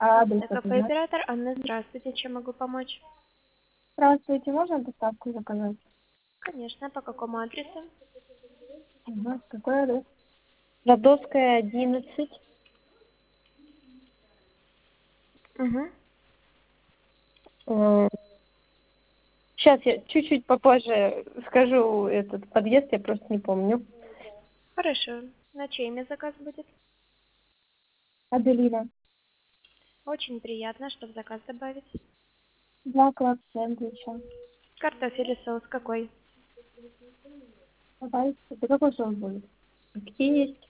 А адрес ТКП это знать? оператор Анна, здравствуйте, чем могу помочь? Здравствуйте, можно доставку заказать? Конечно, по какому адресу? Угу. Какой адрес? Родовская, 11. Угу. Сейчас я чуть-чуть попозже скажу этот подъезд, я просто не помню. Хорошо. На чье имя заказ будет? Аделина. Очень приятно, что в заказ добавить. 2 класс сэндвича. Картофель и соус какой? Добавить. Это какой соус будет? Какие есть?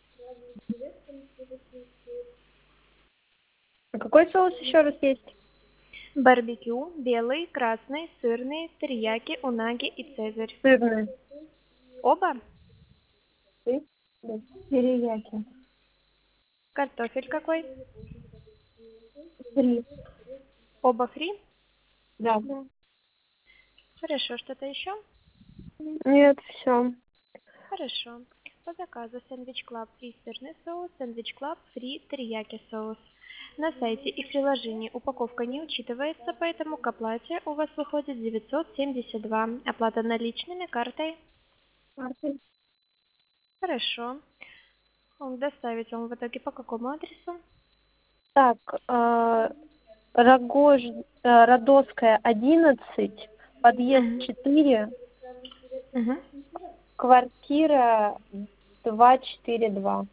А какой соус еще раз есть? Барбекю, белый, красный, сырный, терияки, унаги и цезарь. Сырный. Оба? Ты? Да. Терияки. Картофель какой? 3. Оба фри? Да. Хорошо, что-то еще? Нет, все. Хорошо. По заказу сэндвич клаб фри сырный соус, сэндвич клаб фри терияки соус. На сайте и в приложении упаковка не учитывается, поэтому к оплате у вас выходит 972. Оплата наличными, картой. Хорошо. Доставить вам в итоге по какому адресу? Так, Родовская, 11, подъезд Мгм. 4, Мгм. квартира 242.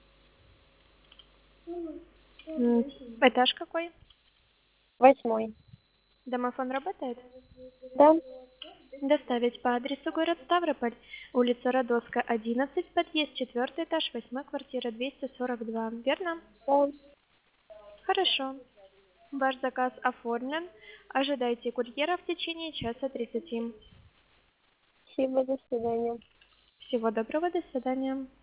Этаж какой? 8. Домофон работает? Да, Доставить по адресу город Ставрополь, улица Родоска, 11, подъезд 4, этаж 8, квартира 242. Верно? да. Хорошо. Ваш заказ оформлен. Ожидайте курьера в течение часа 30. Спасибо, до свидания. Всего доброго, до свидания.